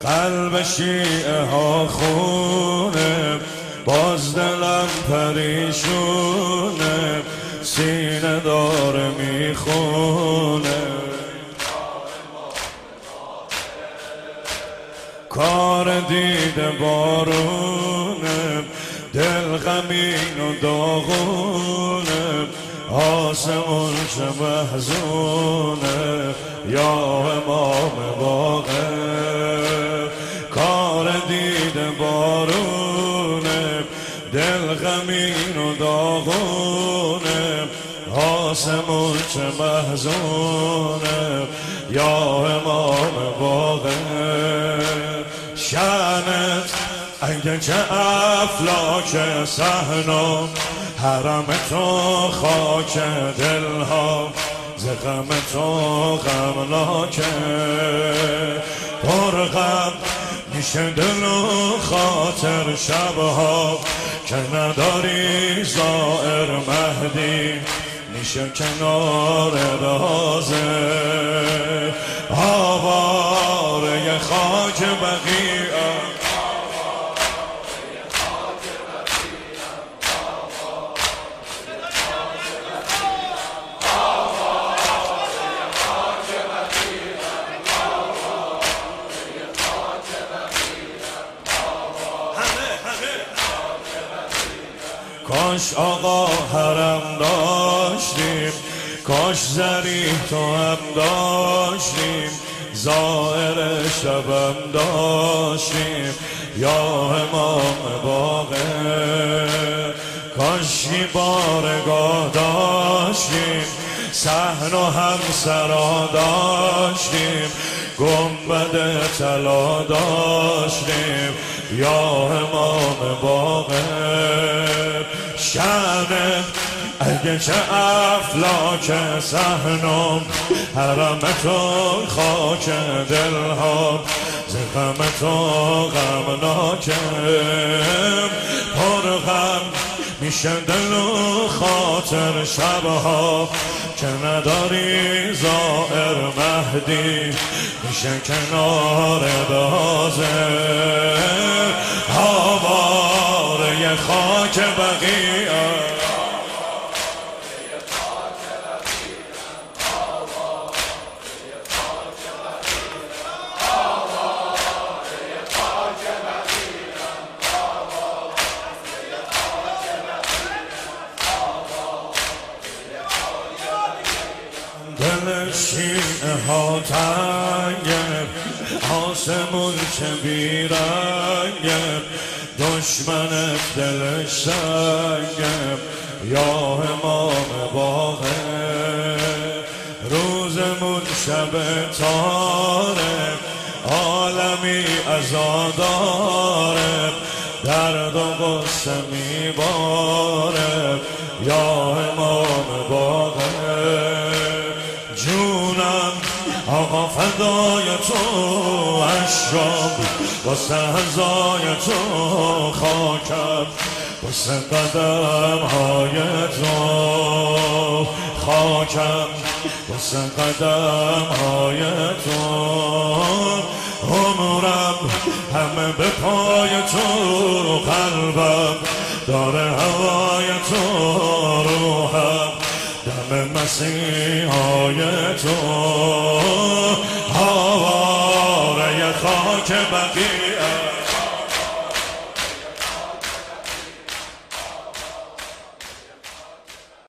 قلب شیعه ها خونه، باز دلم پریشونه، سینه داره میخونه. کار دیده بارونه، دل غمین و داغونه، آسمون چه محزونه، یا امام باقر. کار دیده بارونه، دل غمین و داغونه، آسمون چه محزونه، یا امام باقر. شأنت اگه چه افلاک صحنا، حرم تو خاک دلها، ز غم تو غمناکه. پر غم میشه دل و خاطر شبها، که نداری زائر مهدی، میشه کنار رازه. آواره خاک بقیه، کاش آقا حرم داشتیم، کاش زریح تو هم داشتیم، زائر شبم داشتیم، یا امام باقر. کاش بارگاه داشتیم، صحن و همسرا داشتیم، گنبد طلا داشتیم، یا امام باقر. شأن اگه چه افلاک صحنم، حرم تو خاک دلها، ز غم تو غمناکم. پر غم میشه دل و خاطر شبها، که نداری زائر مهدی، میشه کنار بازه. آواره خاک بقیه، دل شیعه ها تنگه، آسمون چه بیرنگه، دشمنت دلش سنگه، یا امام باقر. روزمون شب تاره، عالمی عزاداره، درد و غصه میباره، یا امام باقر. جونم آقا فدای تو، اشرام واسه هزای تو، خاکم واسه قدم های تو، خاکم واسه قدم های تو. عمرم همه به پای تو، قلبم داره هوای تو، روحم دم مسیحای تو. آواره خاک بقیه،